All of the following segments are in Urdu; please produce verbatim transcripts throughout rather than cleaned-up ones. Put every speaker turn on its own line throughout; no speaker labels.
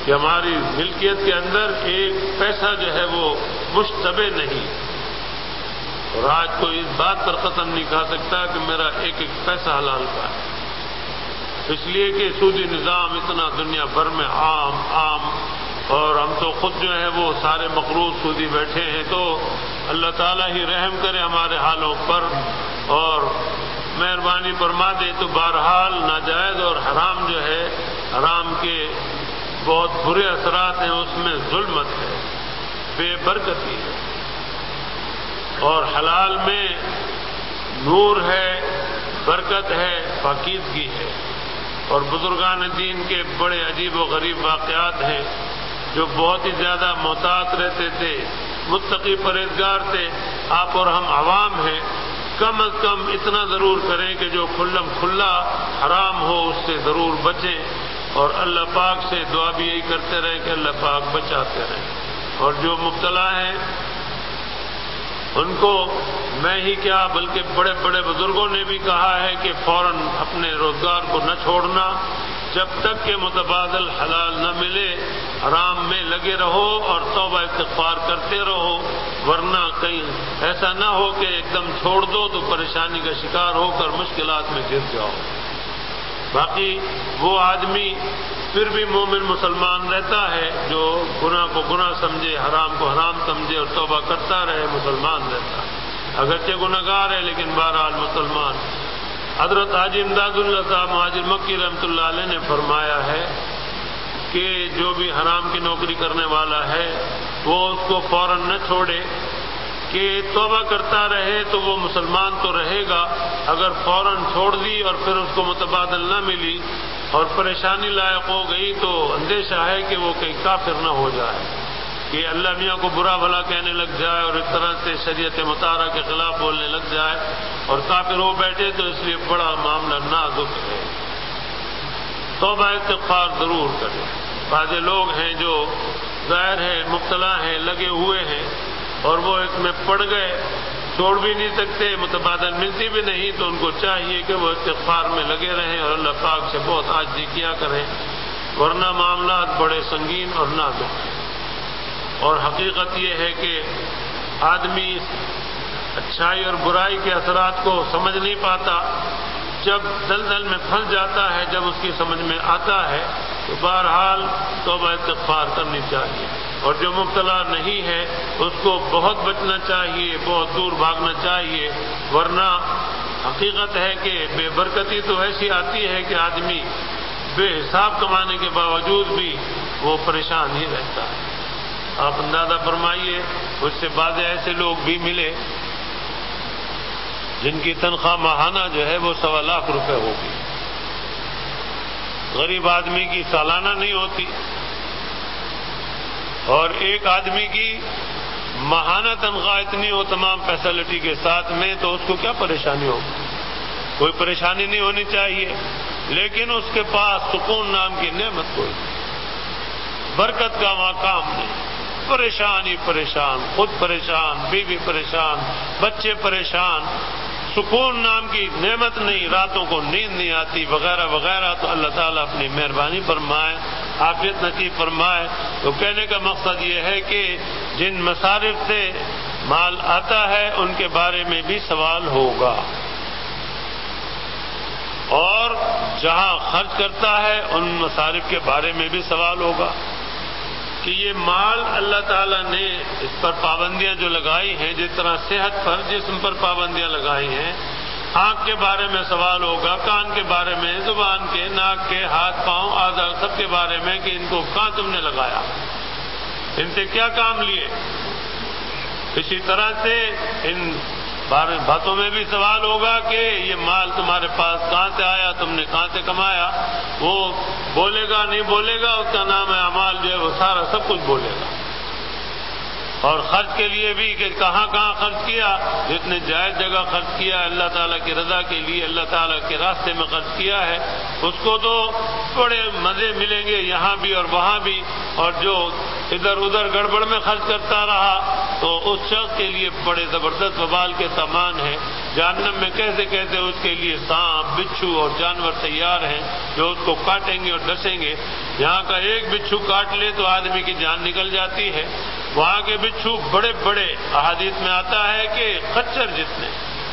کہ ہماری ملکیت کے اندر ایک پیسہ جو ہے وہ مشتبہ نہیں، اور آج کوئی اس بات پر قسم نہیں کھا سکتا کہ میرا ایک ایک پیسہ حلال کا ہے، اس لیے کہ سودی نظام اتنا دنیا بھر میں عام عام اور ہم تو خود جو ہے وہ سارے مقروض سودی بیٹھے ہیں. تو اللہ تعالیٰ ہی رحم کرے ہمارے حالوں پر اور مہربانی فرما دے. تو بہرحال ناجائز اور حرام جو ہے، حرام کے بہت برے اثرات ہیں، اس میں ظلمت ہے، بے برکتی ہے، اور حلال میں نور ہے، برکت ہے، پاکیزگی ہے. اور بزرگان دین کے بڑے عجیب و غریب واقعات ہیں، جو بہت ہی زیادہ محتاط رہتے تھے، متقی پرہیزگار تھے. آپ اور ہم عوام ہیں، کم از کم اتنا ضرور کریں کہ جو کھلم کھلا حرام ہو اس سے ضرور بچیں، اور اللہ پاک سے دعا بھی یہی کرتے رہیں کہ اللہ پاک بچاتے رہیں. اور جو مبتلا ہیں ان کو میں ہی کیا بلکہ بڑے بڑے بزرگوں نے بھی کہا ہے کہ فوراً اپنے روزگار کو نہ چھوڑنا جب تک کہ متبادل حلال نہ ملے. حرام میں لگے رہو اور توبہ استغفار کرتے رہو، ورنہ کہیں ایسا نہ ہو کہ ایک دم چھوڑ دو تو پریشانی کا شکار ہو کر مشکلات میں گر جاؤ. باقی وہ آدمی پھر بھی مومن مسلمان رہتا ہے جو گناہ کو گناہ سمجھے، حرام کو حرام سمجھے اور توبہ کرتا رہے، مسلمان رہتا ہے. اگرچہ گناہگار ہے لیکن بہرحال مسلمان. حضرت حاجی امداد اللہ صاحب مہاجر مکی رحمۃ اللہ علیہ نے فرمایا ہے کہ جو بھی حرام کی نوکری کرنے والا ہے وہ اس کو فوراً نہ چھوڑے، کہ توبہ کرتا رہے تو وہ مسلمان تو رہے گا. اگر فوراً چھوڑ دی اور پھر اس کو متبادل نہ ملی اور پریشانی لائق ہو گئی تو اندیشہ ہے کہ وہ کہیں کافر نہ ہو جائے، کہ اللہ میاں کو برا بھلا کہنے لگ جائے اور اس طرح سے شریعت مطہرہ کے خلاف بولنے لگ جائے اور کافر ہو بیٹھے، تو اس لیے بڑا معاملہ نازک ہے. توبہ استغفار ضرور کریں. بعض لوگ ہیں جو ظاہر ہے مبتلا ہیں، لگے ہوئے ہیں، اور وہ اس میں پڑ گئے، چھوڑ بھی نہیں سکتے، متبادل ملتی بھی نہیں، تو ان کو چاہیے کہ وہ استغفار میں لگے رہیں اور اللہ پاک سے بہت عاجزی کیا کریں، ورنہ معاملات بڑے سنگین اور نازک ہیں. اور حقیقت یہ ہے کہ آدمی اچھائی اور برائی کے اثرات کو سمجھ نہیں پاتا. جب دلدل میں پھنس جاتا ہے، جب اس کی سمجھ میں آتا ہے تو بہرحال توبہ استغفار کرنی چاہیے. اور جو مبتلا نہیں ہے اس کو بہت بچنا چاہیے، بہت دور بھاگنا چاہیے، ورنہ حقیقت ہے کہ بے برکتی تو ایسی آتی ہے کہ آدمی بے حساب کمانے کے باوجود بھی وہ پریشان ہی رہتا ہے. آپ اندازہ فرمائیے، اس سے بعض ایسے لوگ بھی ملے جن کی تنخواہ ماہانہ جو ہے وہ سوا لاکھ روپے ہوگی. غریب آدمی کی سالانہ نہیں ہوتی، اور ایک آدمی کی ماہانہ تنخواہ اتنی ہو تمام فیسلٹی کے ساتھ میں، تو اس کو کیا پریشانی ہوگی؟ کوئی پریشانی نہیں ہونی چاہیے، لیکن اس کے پاس سکون نام کی نعمت کوئی نہیں، برکت کا وہاں کام نہیں، پریشان ہی پریشان، خود پریشان، بیوی پریشان، بچے پریشان، سکون نام کی نعمت نہیں، راتوں کو نیند نہیں آتی وغیرہ وغیرہ. تو اللہ تعالیٰ اپنی مہربانی فرمائے، عافیت نصیب فرمائے. تو کہنے کا مقصد یہ ہے کہ جن مصارف سے مال آتا ہے ان کے بارے میں بھی سوال ہوگا، اور جہاں خرچ کرتا ہے ان مصارف کے بارے میں بھی سوال ہوگا کہ یہ مال اللہ تعالیٰ نے اس پر پابندیاں جو لگائی ہیں، جس طرح صحت پر جسم پر پابندیاں لگائی ہیں، آنکھ کے بارے میں سوال ہوگا، کان کے بارے میں، زبان کے، ناک کے، ہاتھ پاؤں، اعضاء سب کے بارے میں کہ ان کو کہاں تم نے لگایا، ان سے کیا کام لیے. اسی طرح سے ان باتوں میں بھی سوال ہوگا کہ یہ مال تمہارے پاس کہاں سے آیا، تم نے کہاں سے کمایا. وہ بولے گا نہیں بولے گا، اس کا نام ہے اعمال جو ہے وہ سارا سب کچھ بولے گا. اور خرچ کے لیے بھی کہ کہاں کہاں خرچ کیا، جس نے جائز جگہ خرچ کیا، اللہ تعالیٰ کی رضا کے لیے، اللہ تعالیٰ کے راستے میں خرچ کیا ہے، اس کو تو بڑے مزے ملیں گے یہاں بھی اور وہاں بھی. اور جو ادھر ادھر گڑبڑ میں خرچ کرتا رہا تو اس شخص کے لیے بڑے زبردست وبال کے سامان ہیں. جہنم میں کہتے کہتے اس کے لیے سانپ بچھو اور جانور تیار ہیں جو اس کو کاٹیں گے اور ڈسیں گے. یہاں کا ایک بچھو کاٹ لے تو آدمی کی جان نکل جاتی ہے، وہاں کے بچھو بڑے بڑے، احادیث میں آتا ہے کہ خچر جتنے.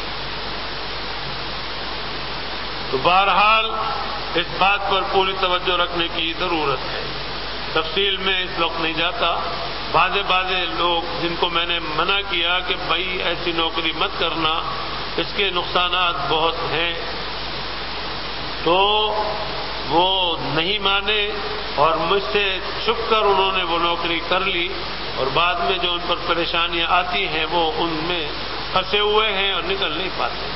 تو بہرحال اس بات پر پوری توجہ رکھنے کی ضرورت ہے. تفصیل میں اس وقت نہیں جاتا. بعضے بعضے لوگ جن کو میں نے منع کیا کہ بھائی ایسی نوکری مت کرنا، اس کے نقصانات بہت ہیں، تو وہ نہیں مانے اور مجھ سے چھپ کر انہوں نے وہ نوکری کر لی، اور بعد میں جو ان پر پریشانیاں آتی ہیں وہ ان میں پھنسے ہوئے ہیں اور نکل نہیں پاتے.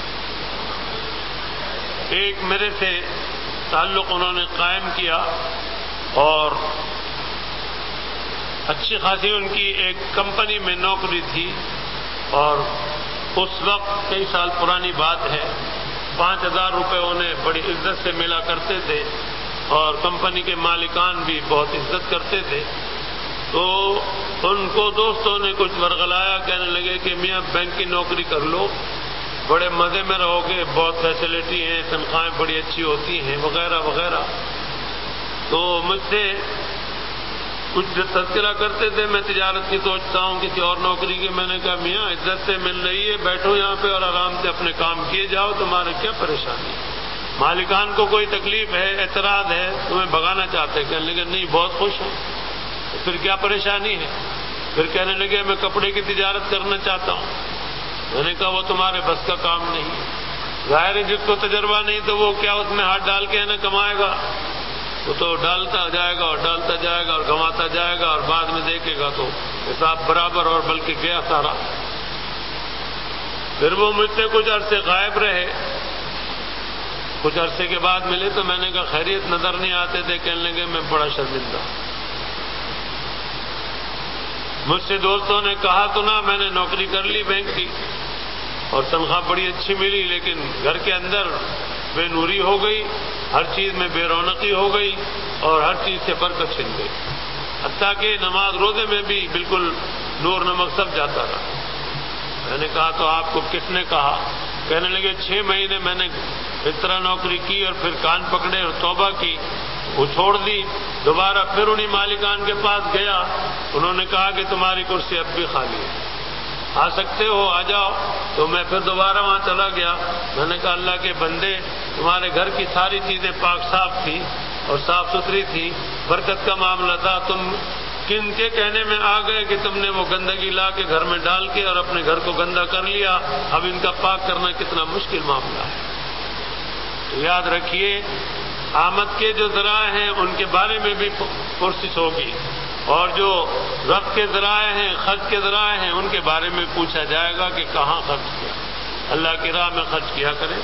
ایک میرے سے تعلق انہوں نے قائم کیا اور اچھی خاصی ان کی ایک کمپنی میں نوکری تھی، اور اس وقت کئی سال پرانی بات ہے، پانچ ہزار روپے انہیں بڑی عزت سے ملا کرتے تھے اور کمپنی کے مالکان بھی بہت عزت کرتے تھے. تو ان کو دوستوں نے کچھ ورغلایا، کہنے لگے کہ میاں بینک کی نوکری کر لو، بڑے مزے میں رہو گے، بہت فیسلٹی ہیں، تنخواہیں بڑی اچھی ہوتی ہیں وغیرہ وغیرہ. تو مجھ سے کچھ تذکرہ کرتے تھے، میں تجارت کی سوچتا ہوں کسی اور نوکری کی. میں نے کہا میاں عزت سے مل رہی ہے، بیٹھو یہاں پہ اور آرام سے اپنے کام کیے جاؤ، تمہارے کیا پریشانی. مالکان کو کوئی تکلیف ہے، اعتراض ہے، تمہیں بھگانا چاہتے. کہنے لگے نہیں بہت خوش ہیں. پھر کیا پریشانی ہے؟ پھر کہنے لگے میں کپڑے کی تجارت کرنا چاہتا ہوں. میں نے کہا وہ تمہارے بس کا کام نہیں. ظاہر ہے جس کو تجربہ نہیں تو وہ کیا اس میں ہاتھ ڈال کے نہ کمائے گا، وہ تو ڈالتا جائے گا اور ڈالتا جائے گا اور گنواتا جائے گا، اور بعد میں دیکھے گا تو حساب برابر اور بلکہ گیا سارا. پھر وہ مجھ سے کچھ عرصے غائب رہے. کچھ عرصے کے بعد ملے تو میں نے کہا خیریت، نظر نہیں آتے تھے. کہنے لگے میں بڑا شرمندہ. مجھ سے دوستوں نے کہا تو نہ، میں نے نوکری کر لی بینک کی اور تنخواہ بڑی اچھی ملی، لیکن گھر کے اندر بے نوری ہو گئی، ہر چیز میں بے رونقی ہو گئی اور ہر چیز سے برکت چھن گئی، حتیٰ کہ نماز روزے میں بھی بالکل نور نمک سب جاتا رہا. میں نے کہا تو آپ کو کس نے کہا؟ کہنے لگے چھ مہینے میں نے اس طرح نوکری کی اور پھر کان پکڑے اور توبہ کی، وہ چھوڑ دی. دوبارہ پھر انہی مالکان کے پاس گیا، انہوں نے کہا کہ تمہاری کرسی اب بھی خالی ہے، آ سکتے ہو، آ جاؤ. تو میں پھر دوبارہ وہاں چلا گیا. میں نے کہا اللہ کے بندے، تمہارے گھر کی ساری چیزیں پاک صاف تھیں اور صاف ستھری تھی، برکت کا معاملہ تھا، تم کن کے کہنے میں آ گئے کہ تم نے وہ گندگی لا کے گھر میں ڈال کے اور اپنے گھر کو گندا کر لیا؟ اب ان کا پاک کرنا کتنا مشکل معاملہ ہے. تو یاد رکھیے آمد کے جو ذرائع ہیں ان کے بارے میں بھی پرسش ہوگی، اور جو رزق کے ذرائع ہیں، خرچ کے ذرائع ہیں، ان کے بارے میں پوچھا جائے گا کہ کہاں خرچ کیا. اللہ کی راہ میں خرچ کیا کریں.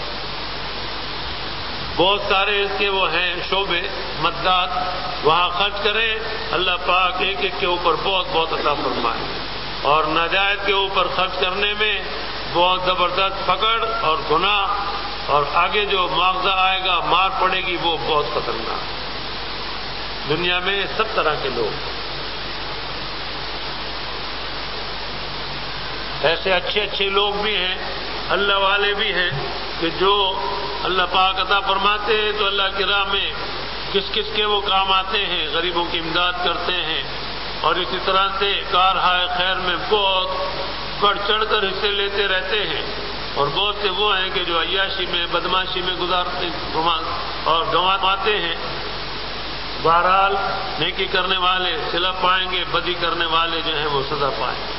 بہت سارے اس کے وہ ہیں شعبے مددات، وہاں خرچ کریں، اللہ پاک ایک ایک کے اوپر بہت بہت عطا فرمائے. اور ناجائز کے اوپر خرچ کرنے میں بہت زبردست پکڑ اور گناہ، اور آگے جو معاوضہ آئے گا، مار پڑے گی، وہ بہت خطرناک. دنیا میں سب طرح کے لوگ، ایسے اچھے اچھے لوگ بھی ہیں، اللہ والے بھی ہیں کہ جو اللہ پاک عطا فرماتے ہیں تو اللہ کی راہ میں کس کس کے وہ کام آتے ہیں، غریبوں کی امداد کرتے ہیں، اور اسی طرح سے کارہائے خیر میں بہت بڑھ چڑھ کر حصے لیتے رہتے ہیں. اور بہت سے وہ ہیں کہ جو عیاشی میں، بدماشی میں گزارتے اور گنواتے ہیں. بہرحال نیکی کرنے والے صلہ پائیں گے، بدی کرنے والے جو ہیں وہ سزا پائیں گے.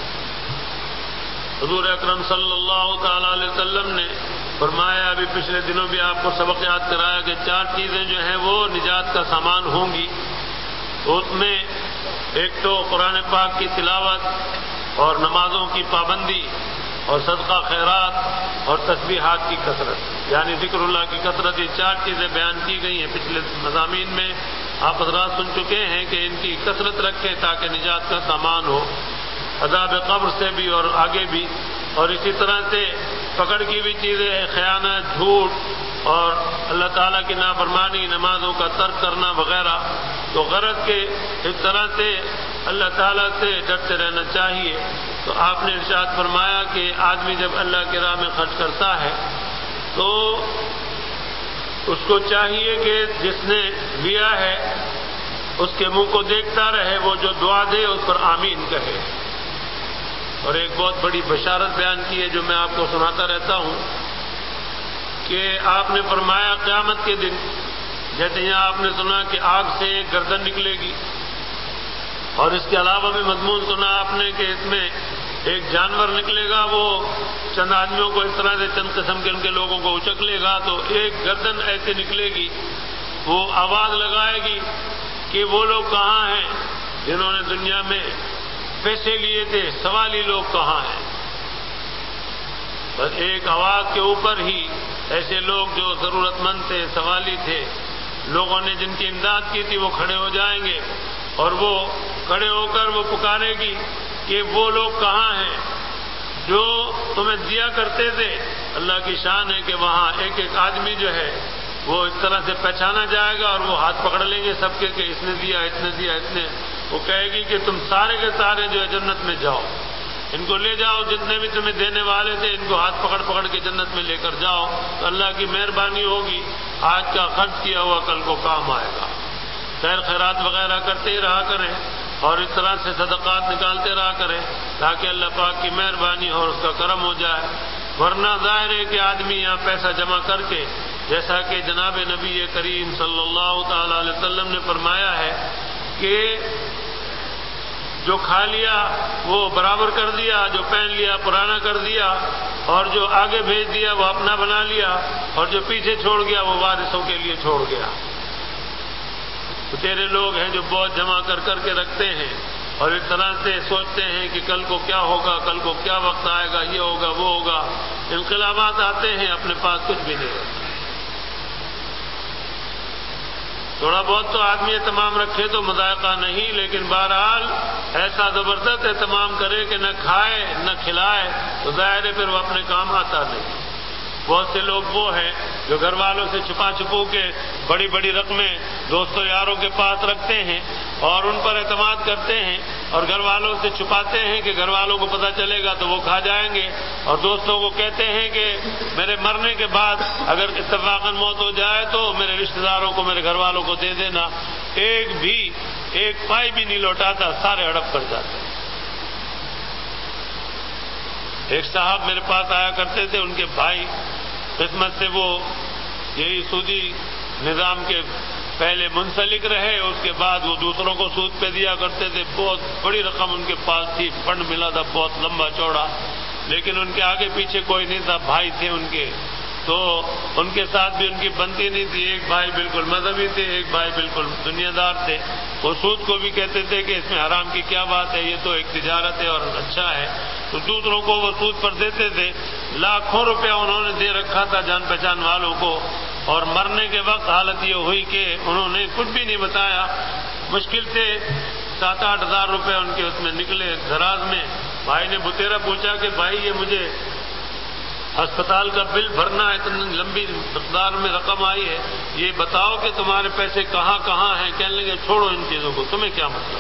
حضور اکرم صلی اللہ تعالی علیہ وسلم نے فرمایا، ابھی پچھلے دنوں بھی آپ کو سبق یاد کرایا کہ چار چیزیں جو ہیں وہ نجات کا سامان ہوں گی. تو اس میں ایک تو قرآن پاک کی تلاوت اور نمازوں کی پابندی اور صدقہ خیرات اور تسبیحات کی کثرت، یعنی ذکر اللہ کی کثرت. یہ چار چیزیں بیان کی گئی ہیں پچھلے مضامین میں، آپ حضرات سن چکے ہیں کہ ان کی کثرت رکھیں تاکہ نجات کا سامان ہو عذاب قبر سے بھی اور آگے بھی. اور اسی طرح سے پکڑ کی بھی چیزیں ہیں، خیانت، جھوٹ اور اللہ تعالیٰ کی نافرمانی، نمازوں کا ترک کرنا وغیرہ. تو غرض کے اس طرح سے اللہ تعالیٰ سے ڈرتے رہنا چاہیے تو آپ نے ارشاد فرمایا کہ آدمی جب اللہ کی راہ میں خرچ کرتا ہے تو اس کو چاہیے کہ جس نے لیا ہے اس کے منہ کو دیکھتا رہے، وہ جو دعا دے اس پر آمین کہے۔ اور ایک بہت بڑی بشارت بیان کی ہے جو میں آپ کو سناتا رہتا ہوں کہ آپ نے فرمایا قیامت کے دن جیسے یہاں آپ نے سنا کہ آگ سے ایک گردن نکلے گی، اور اس کے علاوہ بھی مضمون سنا آپ نے کہ اس میں ایک جانور نکلے گا، وہ چند آدمیوں کو اس طرح سے چند قسم کے ان کے لوگوں کو اچک لے گا، تو ایک گردن ایسے نکلے گی، وہ آواز لگائے گی کہ وہ لوگ کہاں ہیں جنہوں نے دنیا میں پیسے لیے تھے، سوالی لوگ کہاں ہیں؟ بس ایک آواز کے اوپر ہی ایسے لوگ جو ضرورت مند تھے، سوالی تھے، لوگوں نے جن کی امداد کی تھی، وہ کھڑے ہو جائیں گے، اور وہ کھڑے ہو کر وہ پکارے گی کہ وہ لوگ کہاں ہیں جو تمہیں دیا کرتے تھے۔ اللہ کی شان ہے کہ وہاں ایک ایک آدمی جو ہے وہ اس طرح سے پہچانا جائے گا، اور وہ ہاتھ پکڑ لیں گے سب کے کہ اس نے دیا، اس نے دیا، اس نے۔ وہ کہے گی کہ تم سارے کے سارے جو ہے جنت میں جاؤ، ان کو لے جاؤ، جتنے بھی تمہیں دینے والے تھے ان کو ہاتھ پکڑ پکڑ کے جنت میں لے کر جاؤ۔ تو اللہ کی مہربانی ہوگی، آج کا خرچ کیا ہوا کل کو کام آئے گا۔ خیر خیرات وغیرہ کرتے ہی رہا کریں، اور اس طرح سے صدقات نکالتے رہا کریں تاکہ اللہ پاک کی مہربانی اور اس کا کرم ہو جائے۔ ورنہ ظاہر ہے کہ آدمی یہاں پیسہ جمع کر کے، جیسا کہ جناب نبی کریم صلی اللہ تعالی علیہ وسلم نے فرمایا ہے کہ جو کھا لیا وہ برابر کر دیا، جو پہن لیا پرانا کر دیا، اور جو آگے بھیج دیا وہ اپنا بنا لیا، اور جو پیچھے چھوڑ گیا وہ وارثوں کے لیے چھوڑ گیا۔ تو تیرے لوگ ہیں جو بہت جمع کر کر کے رکھتے ہیں اور اس طرح سے سوچتے ہیں کہ کل کو کیا ہوگا، کل کو کیا وقت آئے گا، یہ ہوگا وہ ہوگا، انقلابات آتے ہیں، اپنے پاس کچھ بھی نہیں رہتا۔ تھوڑا بہت تو آدمی اہتمام رکھے تو مذائقہ نہیں، لیکن بہرحال ایسا زبردست اہتمام کرے کہ نہ کھائے نہ کھلائے تو ظاہر ہے پھر وہ اپنے کام آتا نہیں۔ بہت سے لوگ وہ ہیں جو گھر والوں سے چھپا چھپو کے بڑی بڑی رقمیں دوستوں یاروں کے پاس رکھتے ہیں اور ان پر اعتماد کرتے ہیں، اور گھر والوں سے چھپاتے ہیں کہ گھر والوں کو پتہ چلے گا تو وہ کھا جائیں گے، اور دوستوں کو کہتے ہیں کہ میرے مرنے کے بعد اگر اتفاقاً موت ہو جائے تو میرے رشتہ داروں کو، میرے گھر والوں کو دے دینا۔ ایک بھی ایک پائی بھی نہیں لوٹاتا، سارے ہڑپ کر جاتے ہیں۔ ایک صاحب میرے پاس آیا کرتے تھے، ان کے بھائی قسمت سے وہ یہی سودی نظام کے پہلے منسلک رہے، اس کے بعد وہ دوسروں کو سود پہ دیا کرتے تھے، بہت بڑی رقم ان کے پاس تھی، فنڈ ملا تھا بہت لمبا چوڑا، لیکن ان کے آگے پیچھے کوئی نہیں تھا، بھائی تھے ان کے، تو ان کے ساتھ بھی ان کی بنتی نہیں تھی۔ ایک بھائی بالکل مذہبی تھے، ایک بھائی بالکل دنیا دار تھے۔ وہ سود کو بھی کہتے تھے کہ اس میں حرام کی کیا بات ہے، یہ تو ایک تجارت ہے اور اچھا ہے، تو دوسروں کو وہ سود پر دیتے تھے۔ لاکھوں روپیہ انہوں نے دے رکھا تھا جان پہچان والوں کو، اور مرنے کے وقت حالت یہ ہوئی کہ انہوں نے کچھ بھی نہیں بتایا، مشکل سے سات آٹھ ہزار روپے ان کے اس میں نکلے دراز میں۔ بھائی نے بتیرا پوچھا کہ بھائی یہ مجھے ہسپتال کا بل بھرنا ہے، اتنی لمبی مقدار میں رقم آئی ہے، یہ بتاؤ کہ تمہارے پیسے کہاں کہاں ہیں۔ کہنے لگے چھوڑو ان چیزوں کو، تمہیں کیا مطلب۔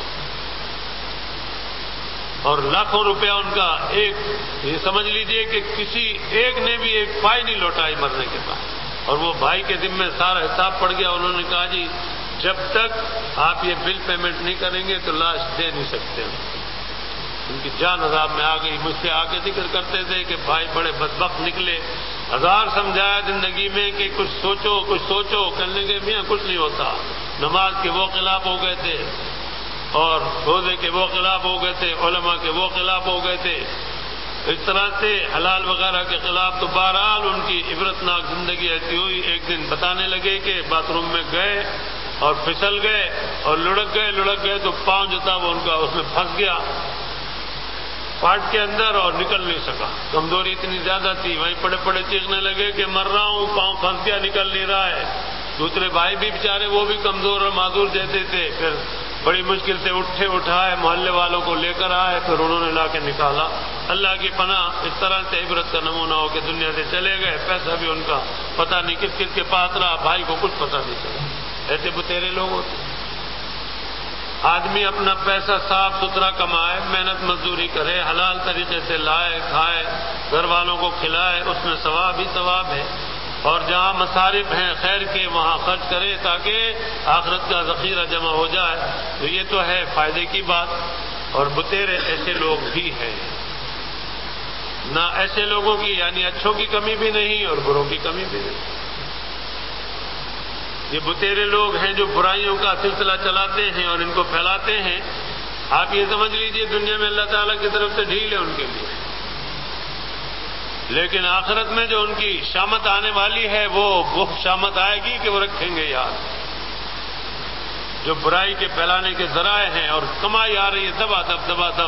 اور لاکھوں روپیہ ان کا ایک، یہ سمجھ لیجئے کہ کسی ایک نے بھی ایک پائی نہیں لوٹائی مرنے کے بعد، اور وہ بھائی کے ذمہ سارا حساب پڑ گیا۔ انہوں نے کہا جی جب تک آپ یہ بل پیمنٹ نہیں کریں گے تو لاش دے نہیں سکتے۔ ان کی جان عذاب میں آ گئی۔ مجھ سے آ کے ذکر کرتے تھے کہ بھائی بڑے بدبخت نکلے، ہزار سمجھایا زندگی میں کہ کچھ سوچو کچھ سوچو، کرنے کے میاں کچھ نہیں ہوتا۔ نماز کے وہ خلاف ہو گئے تھے، اور روزے کے وہ خلاف ہو گئے تھے، علماء کے وہ خلاف ہو گئے تھے، اس طرح سے حلال وغیرہ کے خلاف۔ تو بہرحال ان کی عبرتناک زندگی ایسی ہوئی، ایک دن بتانے لگے کہ باتھ روم میں گئے اور پھسل گئے اور لڑک گئے لڑک گئے تو پاؤں جو تھا وہ ان کا اس میں پھنس گیا پاٹ کے اندر اور نکل نہیں سکا، کمزوری اتنی زیادہ تھی۔ وہیں پڑے پڑے چیخنے لگے کہ مر رہا ہوں، پاؤں پھنس گیا، نکل نہیں رہا ہے۔ دوسرے بھائی بھی بیچارے وہ بھی کمزور اور معذور جیسے تھے، پھر بڑی مشکل سے اٹھے اٹھائے، محلے والوں کو لے کر آئے، پھر انہوں نے لا کے نکالا۔ اللہ کی پناہ، اس طرح سے عبرت کا نمونہ ہو کے دنیا سے چلے گئے۔ پیسہ بھی ان کا پتہ نہیں کس کس کے پاس رہا، بھائی کو کچھ پتہ نہیں چلا۔ ایسے بتیرے لوگ ہوتے۔ آدمی اپنا پیسہ صاف ستھرا کمائے، محنت مزدوری کرے، حلال طریقے سے لائے کھائے، گھر والوں کو کھلائے، اس میں ثواب ہی ثواب ہے، اور جہاں مصارف ہیں خیر کے وہاں خرچ کرے تاکہ آخرت کا ذخیرہ جمع ہو جائے، تو یہ تو ہے فائدے کی بات۔ اور بتیرے ایسے لوگ بھی ہیں، نہ ایسے لوگوں کی یعنی اچھوں کی کمی بھی نہیں اور بروں کی کمی بھی نہیں۔ یہ بتیرے لوگ ہیں جو برائیوں کا سلسلہ چلاتے ہیں اور ان کو پھیلاتے ہیں، آپ یہ سمجھ لیجئے دنیا میں اللہ تعالیٰ کی طرف سے ڈھیل ہے ان کے لیے، لیکن آخرت میں جو ان کی شامت آنے والی ہے وہ وہ شامت آئے گی کہ وہ رکھیں گے یاد۔ جو برائی کے پھیلانے کے ذرائع ہیں اور کمائی آ رہی ہے دبا دب دبا دب،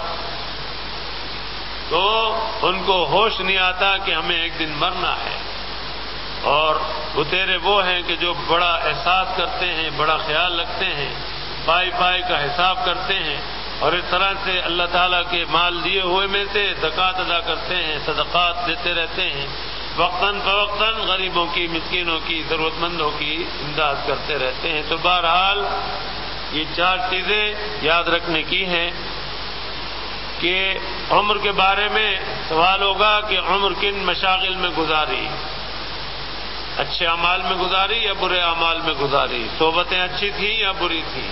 تو ان کو ہوش نہیں آتا کہ ہمیں ایک دن مرنا ہے۔ اور بتیرے وہ ہیں کہ جو بڑا احساس کرتے ہیں، بڑا خیال رکھتے ہیں، پائی پائی کا حساب کرتے ہیں، اور اس طرح سے اللہ تعالیٰ کے مال دیے ہوئے میں سے زکوٰۃ ادا کرتے ہیں، صدقات دیتے رہتے ہیں، وقتاً فوقتاً غریبوں کی، مسکینوں کی، ضرورت مندوں کی امداد کرتے رہتے ہیں۔ تو بہرحال یہ چار چیزیں یاد رکھنے کی ہیں کہ عمر کے بارے میں سوال ہوگا کہ عمر کن مشاغل میں گزاری، اچھے اعمال میں گزاری یا برے اعمال میں گزاری، صحبتیں اچھی تھیں یا بری تھیں،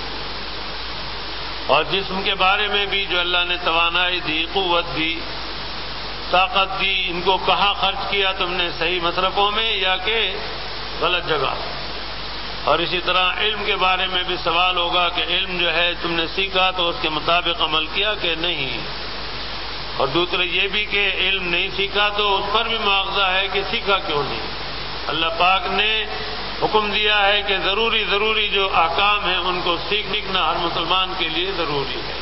اور جسم کے بارے میں بھی جو اللہ نے توانائی دی، قوت دی، طاقت دی، ان کو کہاں خرچ کیا تم نے، صحیح مصرفوں میں یا کہ غلط جگہ۔ اور اسی طرح علم کے بارے میں بھی سوال ہوگا کہ علم جو ہے تم نے سیکھا تو اس کے مطابق عمل کیا کہ نہیں، اور دوسرے یہ بھی کہ علم نہیں سیکھا تو اس پر بھی مواخذہ ہے کہ سیکھا کیوں نہیں۔ اللہ پاک نے حکم دیا ہے کہ ضروری ضروری جو احکام ہیں ان کو سیکھنا ہر مسلمان کے لیے ضروری ہے۔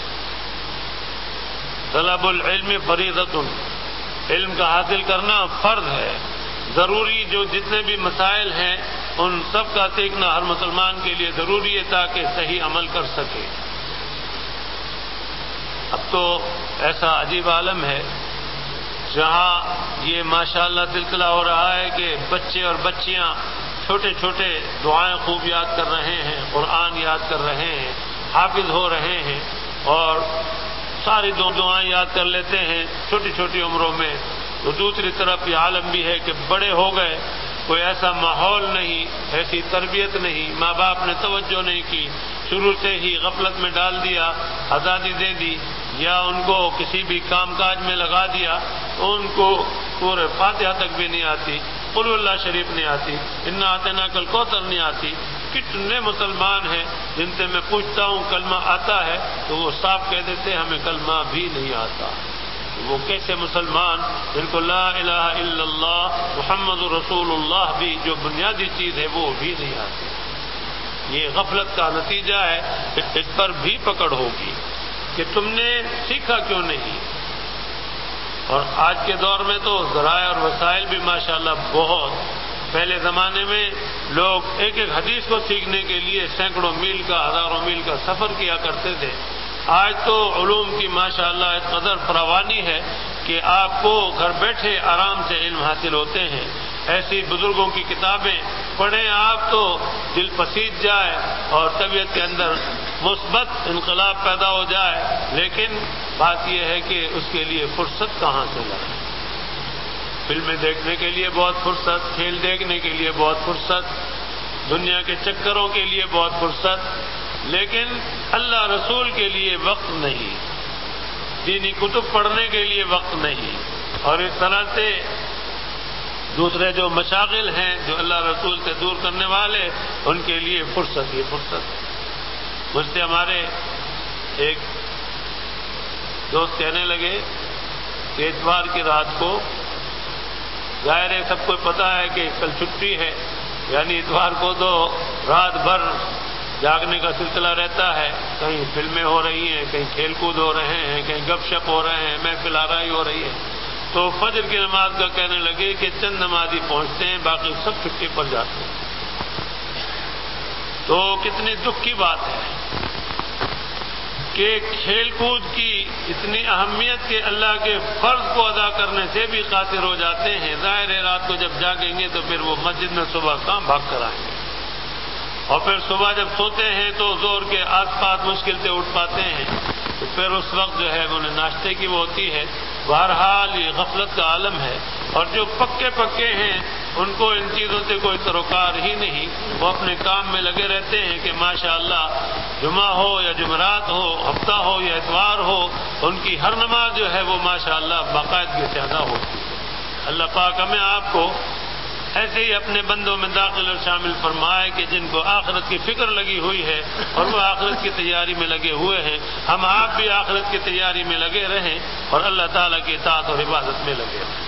طلب العلم فریضۃ، علم کا حاصل کرنا فرض ہے، ضروری جو جتنے بھی مسائل ہیں ان سب کا سیکھنا ہر مسلمان کے لیے ضروری ہے تاکہ صحیح عمل کر سکے۔ اب تو ایسا عجیب عالم ہے جہاں یہ ماشاءاللہ سلسلہ ہو رہا ہے کہ بچے اور بچیاں چھوٹے چھوٹے دعائیں خوب یاد کر رہے ہیں، قرآن یاد کر رہے ہیں، حافظ ہو رہے ہیں، اور ساری دو دعائیں یاد کر لیتے ہیں چھوٹی چھوٹی عمروں میں۔ تو دوسری طرف یہ عالم بھی ہے کہ بڑے ہو گئے، کوئی ایسا ماحول نہیں، ایسی تربیت نہیں، ماں باپ نے توجہ نہیں کی، شروع سے ہی غفلت میں ڈال دیا، آزادی دے دی، یا ان کو کسی بھی کام کاج میں لگا دیا، ان کو پورے فاتحہ تک بھی نہیں آتی، قل اللہ شریف نہیں آتی، انا اعطیناک الکوثر نہیں آتی۔ کتنے مسلمان ہیں جن سے میں پوچھتا ہوں کلمہ آتا ہے تو وہ صاف کہہ دیتے ہمیں کلمہ بھی نہیں آتا۔ وہ کیسے مسلمان جن کو لا الہ الا اللہ محمد رسول اللہ بھی جو بنیادی چیز ہے وہ بھی نہیں آتی۔ یہ غفلت کا نتیجہ ہے، اس پر بھی پکڑ ہوگی کہ تم نے سیکھا کیوں نہیں۔ اور آج کے دور میں تو ذرائع اور وسائل بھی ماشاءاللہ بہت، پہلے زمانے میں لوگ ایک ایک حدیث کو سیکھنے کے لیے سینکڑوں میل کا، ہزاروں میل کا سفر کیا کرتے تھے۔ آج تو علوم کی ماشاءاللہ اس قدر فراوانی ہے کہ آپ کو گھر بیٹھے آرام سے علم حاصل ہوتے ہیں۔ ایسی بزرگوں کی کتابیں پڑھیں آپ تو دل پسیج جائے اور طبیعت کے اندر مثبت انقلاب پیدا ہو جائے، لیکن بات یہ ہے کہ اس کے لیے فرصت کہاں سے لائیں۔ فلمیں دیکھنے کے لیے بہت فرصت، کھیل دیکھنے کے لیے بہت فرصت، دنیا کے چکروں کے لیے بہت فرصت، لیکن اللہ رسول کے لیے وقت نہیں، دینی کتب پڑھنے کے لیے وقت نہیں، اور اس طرح سے دوسرے جو مشاغل ہیں جو اللہ رسول سے دور کرنے والے ان کے لیے فرصت ہی فرصت۔ مجھ سے ہمارے ایک دوست کہنے لگے کہ اتوار کی رات کو، ظاہر ہے سب کو پتہ ہے کہ کل چھٹی ہے، یعنی اتوار کو تو رات بھر جاگنے کا سلسلہ رہتا ہے، کہیں فلمیں ہو رہی ہیں، کہیں کھیل کود ہو رہے ہیں، کہیں گپ شپ ہو رہے ہیں، محفل آرائی ہو رہی ہے۔ تو فجر کی نماز کا کہنے لگے کہ چند نمازی پہنچتے ہیں، باقی سب چھٹی پر جاتے ہیں۔ تو کتنی دکھ کی بات ہے کہ کھیل کود کی اتنی اہمیت کہ اللہ کے فرض کو ادا کرنے سے بھی قاصر ہو جاتے ہیں۔ ظاہر ہے رات کو جب جاگیں گے تو پھر وہ مسجد میں صبح کہاں بھاگ کر آئیں گے، اور پھر صبح جب سوتے ہیں تو زور کے آس پاس مشکل سے اٹھ پاتے ہیں، تو پھر اس وقت جو ہے انہیں ناشتے کی وہ ہوتی ہے۔ بہرحال یہ غفلت کا عالم ہے، اور جو پکے پکے ہیں ان کو ان چیزوں سے کوئی سروکار ہی نہیں، وہ اپنے کام میں لگے رہتے ہیں کہ ماشاءاللہ جمعہ ہو یا جمعرات ہو، ہفتہ ہو یا اتوار ہو، ان کی ہر نماز جو ہے وہ ماشاءاللہ باقاعدگی سے ادا ہوتی ہے۔ اللہ پاک ہمیں آپ کو ایسے ہی اپنے بندوں میں داخل اور شامل فرمائے کہ جن کو آخرت کی فکر لگی ہوئی ہے اور وہ آخرت کی تیاری میں لگے ہوئے ہیں۔ ہم آپ بھی آخرت کی تیاری میں لگے رہیں اور اللہ تعالیٰ کی اطاعت اور عبادت میں لگے رہیں۔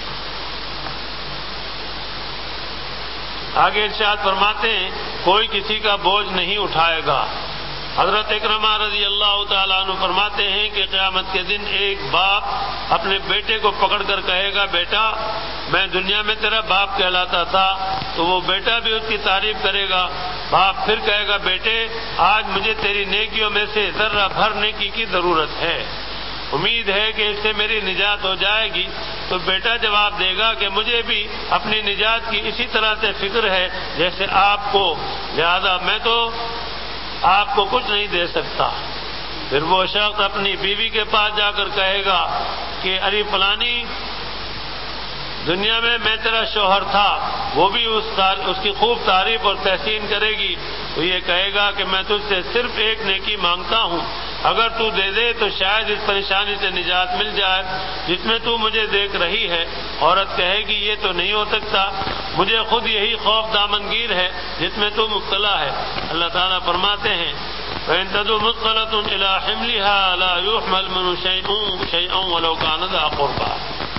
آگے ارشاد فرماتے ہیں کوئی کسی کا بوجھ نہیں اٹھائے گا۔ حضرت اکرمہ رضی اللہ تعالیٰ عنہ فرماتے ہیں کہ قیامت کے دن ایک باپ اپنے بیٹے کو پکڑ کر کہے گا، بیٹا میں دنیا میں تیرا باپ کہلاتا تھا، تو وہ بیٹا بھی اس کی تعریف کرے گا۔ باپ پھر کہے گا، بیٹے آج مجھے تیری نیکیوں میں سے ذرہ بھر نیکی کی ضرورت ہے، امید ہے کہ اس سے میری نجات ہو جائے گی۔ تو بیٹا جواب دے گا کہ مجھے بھی اپنی نجات کی اسی طرح سے فکر ہے جیسے آپ کو، لہذا میں تو آپ کو کچھ نہیں دے سکتا۔ پھر وہ شخص اپنی بیوی کے پاس جا کر کہے گا کہ ارے فلانی دنیا میں میں تیرا شوہر تھا، وہ بھی اس اس کی خوب تعریف اور تحسین کرے گی، تو یہ کہے گا کہ میں تجھ سے صرف ایک نیکی مانگتا ہوں، اگر تو دے دے تو شاید اس پریشانی سے نجات مل جائے جس میں تو مجھے دیکھ رہی ہے۔ عورت کہے گی یہ تو نہیں ہو سکتا، مجھے خود یہی خوف دامنگیر ہے جس میں تو مبتلا ہے۔ اللہ تعالیٰ فرماتے ہیں فَإِن تَدْعُ مُثْقَلَةٌ إِلَىٰ حِمْلِهَا لَا يُحْمَلْ مِنْهُ شَيْءٌ وَلَوْ كَانَ ذَا قُرْبَىٰ۔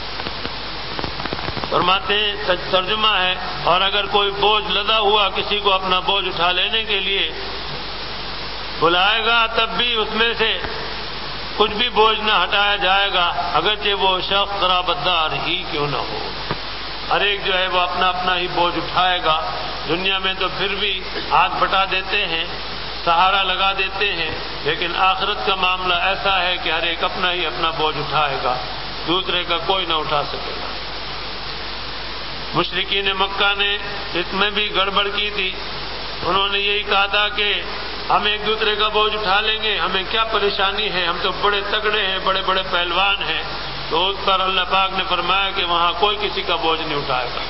فرماتے ہیں ترجمہ ہے، اور اگر کوئی بوجھ لدا ہوا کسی کو اپنا بوجھ اٹھا لینے کے لیے بلائے گا، تب بھی اس میں سے کچھ بھی بوجھ نہ ہٹایا جائے گا، اگرچہ وہ شخص قرابت دار ہی کیوں نہ ہو۔ ہر ایک جو ہے وہ اپنا اپنا ہی بوجھ اٹھائے گا۔ دنیا میں تو پھر بھی ہاتھ بٹا دیتے ہیں، سہارا لگا دیتے ہیں، لیکن آخرت کا معاملہ ایسا ہے کہ ہر ایک اپنا ہی اپنا بوجھ اٹھائے گا، دوسرے کا کوئی نہ اٹھا سکے گا۔ مشرکین مکہ نے اس میں بھی گڑبڑ کی تھی، انہوں نے یہی کہا تھا کہ ہم ایک دوسرے کا بوجھ اٹھا لیں گے، ہمیں کیا پریشانی ہے، ہم تو بڑے تگڑے ہیں، بڑے بڑے پہلوان ہیں۔ تو اس پر اللہ پاک نے فرمایا کہ وہاں کوئی کسی کا بوجھ نہیں اٹھائے گا،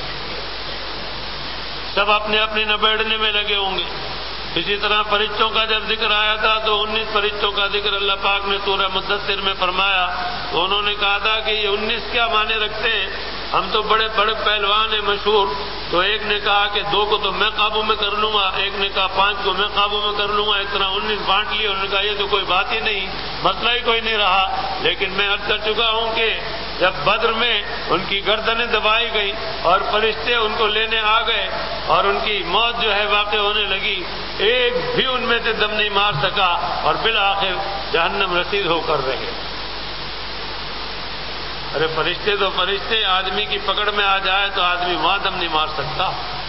سب اپنے اپنے نبیڑنے میں لگے ہوں گے۔ اسی طرح فرشتوں کا جب ذکر آیا تھا تو انیس فرشتوں کا ذکر اللہ پاک نے سورہ مدثر میں فرمایا، تو انہوں نے کہا تھا کہ یہ انیس کیا معنی رکھتے ہیں، ہم تو بڑے بڑے پہلوان ہیں مشہور۔ تو ایک نے کہا کہ دو کو تو میں قابو میں کر لوں گا، ایک نے کہا پانچ کو میں قابو میں کر لوں گا، اس طرح انیس بانٹ لیے۔ انہوں نے کہا یہ تو کوئی بات ہی نہیں، مسئلہ ہی کوئی نہیں رہا۔ لیکن میں عرض کر چکا ہوں کہ جب بدر میں ان کی گردنیں دبائی گئی اور فرشتے ان کو لینے آ گئے اور ان کی موت جو ہے واقع ہونے لگی، ایک بھی ان میں سے دم نہیں مار سکا اور بالآخر جہنم رسید ہو کر رہے۔ ارے فرشتے تو فرشتے، آدمی کی پکڑ میں آ جائے تو آدمی وہاں دم نہیں مار سکتا،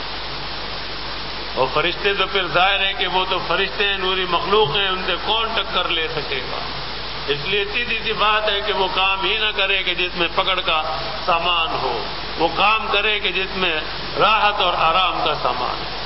اور فرشتے تو پھر ظاہر ہے کہ وہ تو فرشتے ہیں، نوری مخلوق ہیں، ان سے کون ٹکر لے سکے گا۔ اس لیے سیدھی سی بات ہے کہ وہ کام ہی نہ کرے کہ جس میں پکڑ کا سامان ہو، وہ کام کرے کہ جس میں راحت اور آرام کا سامان ہے۔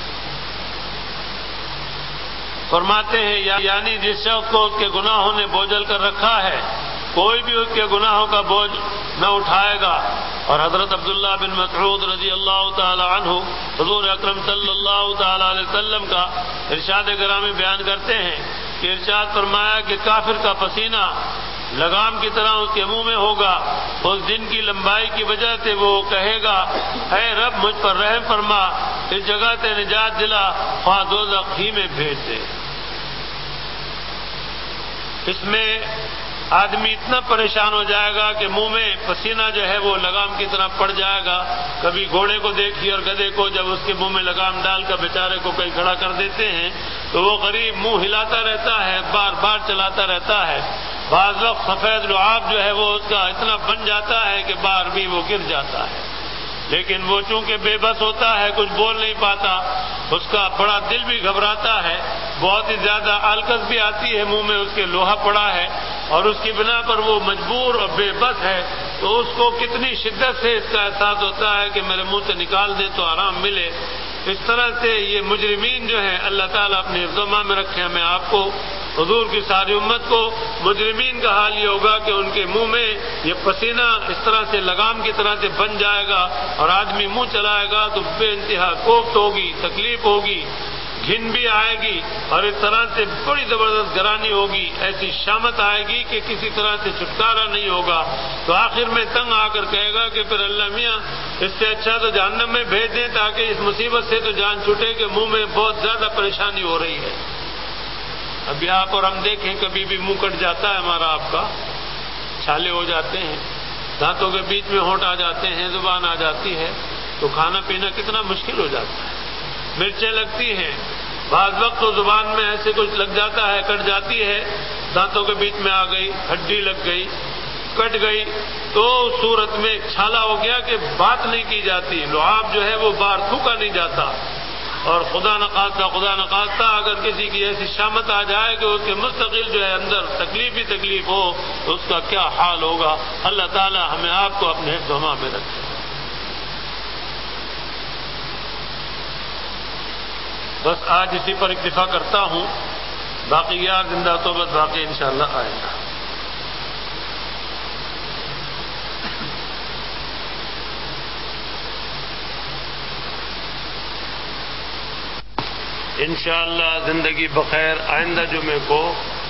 فرماتے ہیں یعنی جس شخص کو اس کے گناہوں نے بوجھل کر رکھا ہے، کوئی بھی اس کے گناہوں کا بوجھ نہ اٹھائے گا۔ اور حضرت عبداللہ بن مسعود رضی اللہ تعالی عنہ حضور اکرم صلی اللہ تعالی علیہ وسلم کا ارشاد گرامی بیان کرتے ہیں کہ ارشاد فرمایا کہ کافر کا پسینہ لگام کی طرح اس کے منہ میں ہوگا، اس دن کی لمبائی کی وجہ سے وہ کہے گا اے رب مجھ پر رحم فرما، اس جگہ سے نجات دلا، خواہ دوزخ ہی میں بھیج دے۔ اس میں آدمی اتنا پریشان ہو جائے گا کہ منہ میں پسینہ جو ہے وہ لگام کی طرح پڑ جائے گا۔ کبھی گھوڑے کو دیکھیے اور گدھے کو، جب اس کے منہ میں لگام ڈال کر بیچارے کو کہیں کھڑا کر دیتے ہیں تو وہ غریب منہ ہلاتا رہتا ہے، بار بار چلاتا رہتا ہے۔ بعض وقت سفید لعاب جو ہے وہ اس کا اتنا بن جاتا ہے کہ بار بھی وہ گر جاتا ہے، لیکن وہ چونکہ بے بس ہوتا ہے، کچھ بول نہیں پاتا، اس کا بڑا دل بھی گھبراتا ہے، بہت ہی زیادہ آلکس بھی آتی ہے، منہ میں اس کے لوہا پڑا ہے اور اس کی بنا پر وہ مجبور اور بے بس ہے، تو اس کو کتنی شدت سے اس کا احساس ہوتا ہے کہ میرے منہ سے نکال دیں تو آرام ملے۔ اس طرح سے یہ مجرمین جو ہیں اللہ تعالیٰ اپنے حفظ و امان میں رکھے ہمیں آپ کو، حضور کی ساری امت کو۔ مجرمین کا حال یہ ہوگا کہ ان کے منہ میں یہ پسینہ اس طرح سے لگام کی طرح سے بن جائے گا، اور آدمی منہ چلائے گا تو بے انتہا کوفت ہوگی، تکلیف ہوگی، گھن بھی آئے گی، اور اس طرح سے بڑی زبردست گرانی ہوگی، ایسی شامت آئے گی کہ کسی طرح سے چھٹکارا نہیں ہوگا۔ تو آخر میں تنگ آ کر کہے گا کہ پھر اللہ میاں اس سے اچھا تو جہنم میں بھیج دیں تاکہ اس مصیبت سے تو جان چھوٹے کہ منہ میں بہت زیادہ پریشانی ہو رہی ہے۔ ابھی آپ اور ہم دیکھیں کبھی بھی منہ کٹ جاتا ہے ہمارا، آپ کا چھالے ہو جاتے ہیں، دانتوں کے بیچ میں ہونٹ آ جاتے ہیں، زبان آ جاتی ہے، تو کھانا پینا کتنا مشکل ہو جاتا ہے۔ مرچیں لگتی ہیں، بعض وقت تو زبان میں ایسے کچھ لگ جاتا ہے، کٹ جاتی ہے، دانتوں کے بیچ میں آ گئی، ہڈی لگ گئی، کٹ گئی، تو اس صورت میں چھالا ہو گیا کہ بات نہیں کی جاتی، لعاب جو ہے وہ باہر تھوکا نہیں جاتا، اور خدا نخواستہ خدا نخواستہ اگر کسی کی ایسی شامت آ جائے کہ اس کے مستقل جو ہے اندر تکلیف ہی تکلیف ہو تو اس کا کیا حال ہوگا۔ اللہ تعالی ہمیں آپ کو اپنے حفظ و امان میں رکھے۔ بس آج اسی پر اکتفا کرتا ہوں، باقی یار زندہ تو بس باقی انشاءاللہ آئے گا۔ انشاءاللہ زندگی بخیر آئندہ جمعے کو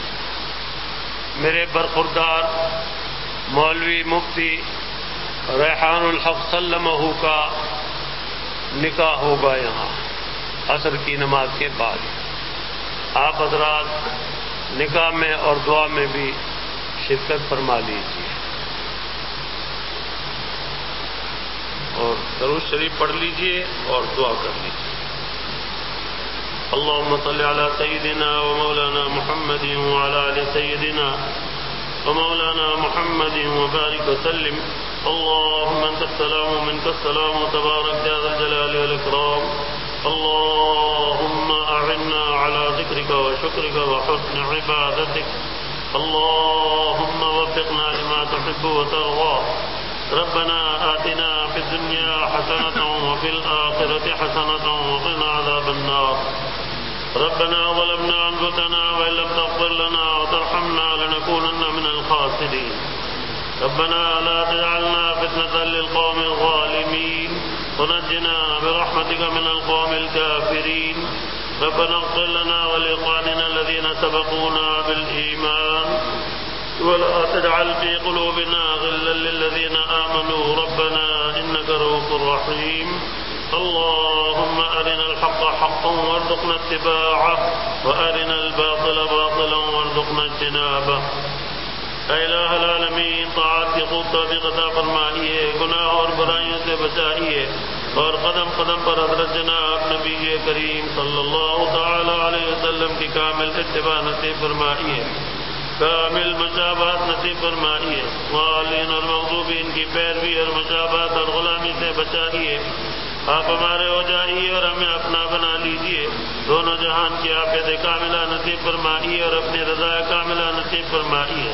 میرے برخوردار مولوی مفتی ریحان الحق سلمہ کا نکاح ہوگا یہاں عصر کی نماز کے بعد۔ آپ حضرات نکاح میں اور دعا میں بھی شرکت فرما لیجیے، اور درود شریف پڑھ لیجیے اور دعا کر لیجیے۔ اللهم صل على سيدنا ومولانا محمد وعلى آل سيدنا ومولانا محمد وبارك وسلم۔ اللهم انت السلام ومنك السلام وتبارك يا ذا الجلال والإكرام۔ اللهم أعنا على ذكرك وشكرك وحسن عبادتك۔ اللهم وفقنا لما تحب وترضى۔ ربنا آتنا في الدنيا حسنة وفي الآخرة حسنة وقنا عذاب النار۔ ربنا ظلمنا أنفسنا وإن لم تغفر لنا وترحمنا لنكونن من الخاسرين۔ ربنا لا تجعلنا فتنة للقوم الظالمين ونجنا برحمتك من القوم الكافرين۔ ربنا اغفر لنا ولإخواننا الذين سبقونا بالإيمان ولا تجعل في قلوبنا غلا للذين آمنوا ربنا إنك رؤوف رحيم۔ اللهم أرنا الحق حقا وارزقنا اتباعه وأرنا الباطل باطلا وارزقنا اجتنابه۔ اے الہ العالمین، طاعت کی خوب توفیق عطا فرمائیے، گناہ اور برائیوں سے بچائیے، اور قدم قدم پر حضرت جناب نبی کریم صلی اللہ تعالی علیہ وسلم کی کامل اتباع نصیب فرمائیے، کامل مشابہت نصیب فرمائیے، غالین اور مغضوبین کی پیروی اور مشابہت اور غلامی سے بچائیے۔ آپ ہمارے ہو جائیے اور ہمیں اپنا بنا لیجیے، دونوں جہان کی عافیت کاملہ نصیب فرمائیے اور اپنی رضا کاملہ نصیب فرمائیے۔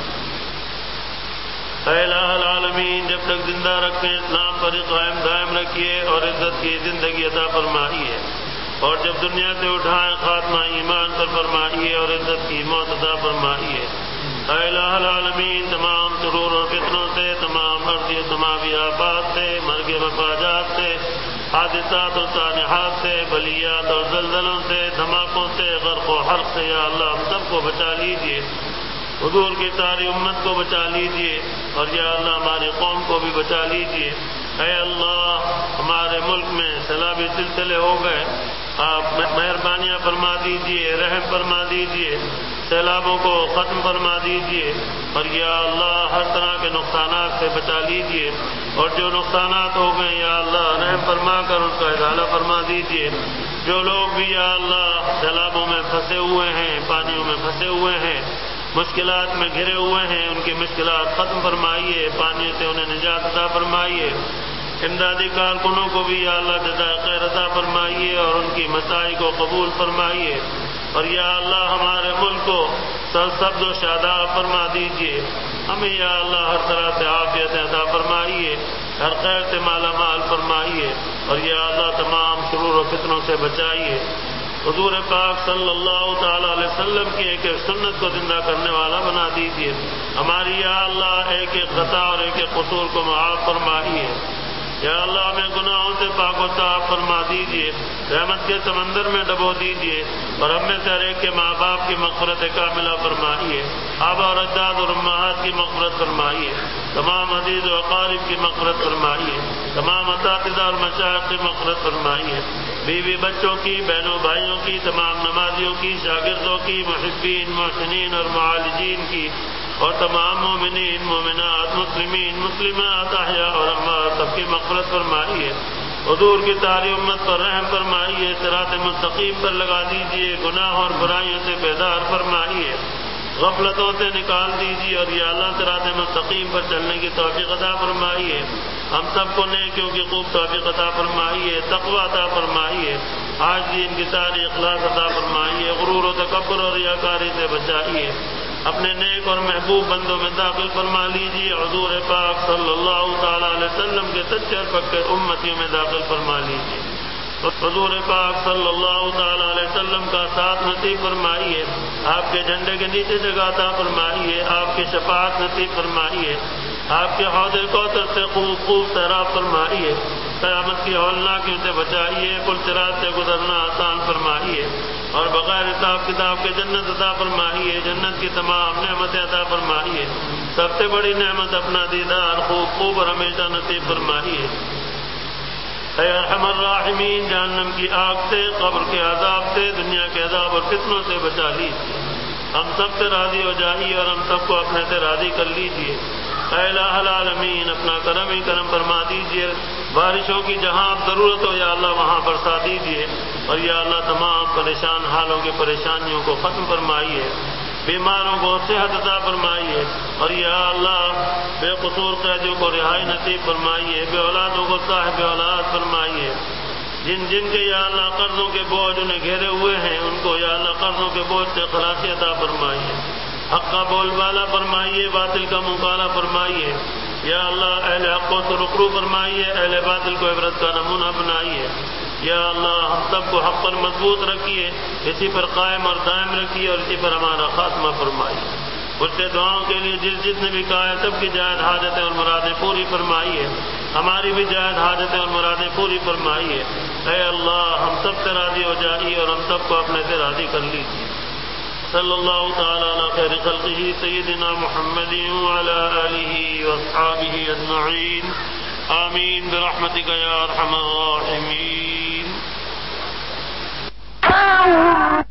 اے الہ العالمین، جب تک زندہ رکھیں اسلام پر قائم دائم رکھیے اور عزت کی زندگی عطا فرمائیے، اور جب دنیا سے اٹھائیں خاتمہ ایمان پر فرمائیے اور عزت کی موت عطا فرمائیے۔ اے الہ العالمین، تمام شرور اور فتنوں سے، تمام عرضی و سماوی آفات سے، مرگ مفاجات سے، حادثات اور سانحات سے، بلیات اور زلزلوں سے، دھماکوں سے، غرق و حرق سے یا اللہ ہم سب کو بچا لیجیے، حضور کی ساری امت کو بچا لیجیے، اور یا اللہ ہماری قوم کو بھی بچا لیجیے۔ اے اللہ، ہمارے ملک میں سیلابی سلسلے ہو گئے، آپ مہربانیاں فرما دیجیے، رحم فرما دیجیے، سیلابوں کو ختم فرما دیجیے، اور یا اللہ ہر طرح کے نقصانات سے بچا لیجیے، اور جو نقصانات ہو گئے یا اللہ رحم فرما کر اس کا ازالہ فرما دیجیے۔ جو لوگ بھی یا اللہ سیلابوں میں پھنسے ہوئے ہیں، پانیوں میں پھنسے ہوئے ہیں، مشکلات میں گھرے ہوئے ہیں، ان کی مشکلات ختم فرمائیے، پانی سے انہیں نجات عطا فرمائیے۔ امدادی کارکنوں کو بھی یا اللہ جزائے خیر عطا فرمائیے اور ان کی مساعی کو قبول فرمائیے، اور یا اللہ ہمارے ملک کو سرسبز و شاداب فرما دیجیے۔ ہمیں یا اللہ ہر طرح سے عافیت عطا فرمائیے، ہر خیر سے مالا مال فرمائیے، اور یا اللہ تمام شرور و فتنوں سے بچائیے۔ حضور پاک صلی اللہ تعالی علیہ وسلم کی ایک ایک سنت کو زندہ کرنے والا بنا دیجیے۔ ہماری یا اللہ ایک ایک خطا اور ایک ایک قصور کو معاف فرمائیے۔ یا اللہ ہمیں گناہوں سے پاک و صاف فرما دیجیے، رحمت کے سمندر میں ڈبو دیجیے، اور ہم میں سے ہر ایک کے ماں باپ کی مغفرت کاملہ فرمائیے، آبا اور اجداد اور امہات کی مغفرت فرمائیے، تمام عزیز و اقارب کی مغفرت فرمائیے، تمام اساتذہ اور مشائخ کی مغفرت فرمائیے، بیوی بچوں کی، بہنوں بھائیوں کی، تمام نمازیوں کی، شاگردوں کی، محبین محسنین اور معالجین کی، اور تمام مومنین مومنات مسلمین مسلمات احیاء اور اموات سب کی مغفرت فرمائیے۔ حضور کی ساری امت پر رحم فرمائیے، صراط مستقیم پر لگا دیجیے، گناہ اور برائیوں سے بیدار فرمائیے، غفلتوں سے نکال دیجیے، اور یا اللہ صراط مستقیم پر چلنے کی توفیق عطا فرمائیے۔ ہم سب کو نیکیوں کی خوب توفیق عطا فرمائیے، تقوی عطا فرمائیے، آج دین کی ساری اخلاص عطا فرمائیے، غرور و تکبر اور ریاکاری سے بچائیے، اپنے نیک اور محبوب بندوں میں داخل فرما لیجیے، حضور پاک صلی اللہ تعالی علیہ وسلم کے سچے اور پکے امتیوں میں داخل فرما لیجیے، حضور پاک صلی اللہ تعالی علیہ وسلم کا ساتھ نصیب فرمائیے، آپ کے جھنڈے کے نیچے جگہ عطا فرمائیے، آپ کی شفاعت نصیب فرمائیے، آپ کے حوض کوثر سے خوب خوب سیراب فرمائیے، قیامت کی ہولناکیوں سے بچائیے، پل صراط سے گزرنا آسان فرمائیے، اور بغیر حساب کتاب کے جنت عطا فرمائیے، جنت کی تمام نعمتیں عطا فرمائیے، سب سے بڑی نعمت اپنا دیدار خوب خوب اور ہمیشہ نصیب فرمائیے۔ اے ارحم الراحمین، جہنم کی آگ سے، قبر کے عذاب سے، دنیا کے عذاب اور فتنوں سے بچا لیجیے، ہم سب سے راضی ہو جائیے اور ہم سب کو اپنے سے راضی کر لیجیے۔ اے الہ العالمین، اپنا کرم ہی کرم فرما دیجیے، بارشوں کی جہاں آپ ضرورت ہو یا اللہ وہاں برسا دیجیے، اور یا اللہ تمام پریشان حالوں کی پریشانیوں کو ختم فرمائیے، بیماروں کو صحت عطا فرمائیے، اور یا اللہ بے قصور قیدیوں کو رہائی نصیب فرمائیے، بے اولادوں کو صاحب اولاد فرمائیے، جن جن کے یا اللہ قرضوں کے بوجھ انہیں گھیرے ہوئے ہیں ان کو یا اللہ قرضوں کے بوجھ سے خلاصی عطا فرمائیے، حق کا بول بالا فرمائیے، باطل کا مقابلہ فرمائیے، یا اللہ اہل حق کو سرخرو فرمائیے، اہل باطل کو عبرت کا نمونہ بنائیے، یا اللہ ہم سب کو حق پر مضبوط رکھیے، اسی پر قائم اور دائم رکھیے، اور اسی پر ہمارا خاتمہ فرمائیے۔ اس سے دعاؤں کے لیے جس جس نے بھی کہا ہے سب کی جائز حاجتیں اور مرادیں پوری فرمائیے، ہماری بھی جائز حاجتیں اور مرادیں پوری فرمائیے۔ اے اللہ ہم سب سے راضی ہو جائیے اور ہم سب کو اپنے سے راضی کر لیجیے۔ صلی اللہ تعالی علی خیر خلقہ سیدنا محمد وعلی آلہ واصحابہ اجمعین، آمین برحمتک یا ارحم الراحمین۔